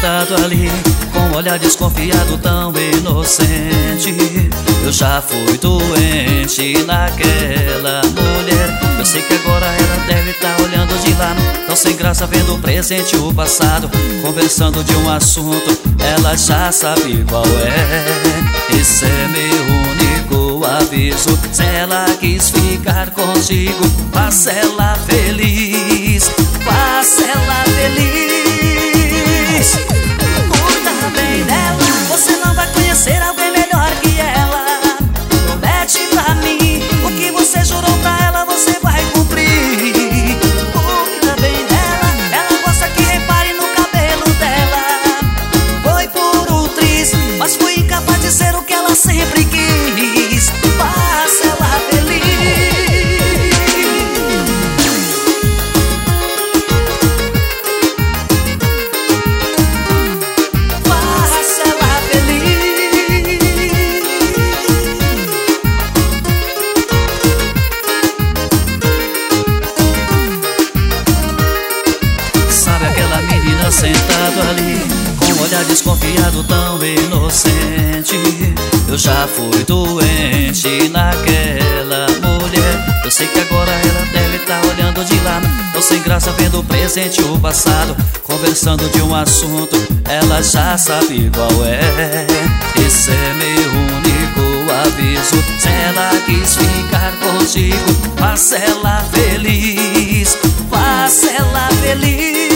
sentado ali, com um olhar desconfiado tão inocente. Eu já fui doente naquela mulher. Eu sei que agora ela deve estar olhando de lado, tão sem graça vendo o presente e o passado, conversando de um assunto, ela já sabe qual é. Esse é meu único aviso: se ela quis ficar contigo, faça ela feliz, faça ela feliz. Cuida bem dela, você não vai conhecer alguém melhor que ela. Promete pra mim o que você jurou pra ela, você vai cumprir. Cuida bem dela, ela gosta que repare no cabelo dela. Foi por um triz, mas fui incapaz de ser o que ela sempre quis. Faça ela feliz. Sentado ali, com um olhar desconfiado tão inocente. Eu já fui doente naquela mulher. Eu sei que agora ela deve estar olhando de lado, tão sem graça vendo o presente e o passado, conversando de um assunto, ela já sabe qual é. Esse é meu único aviso: se ela quis ficar contigo, faça ela feliz, faça ela feliz.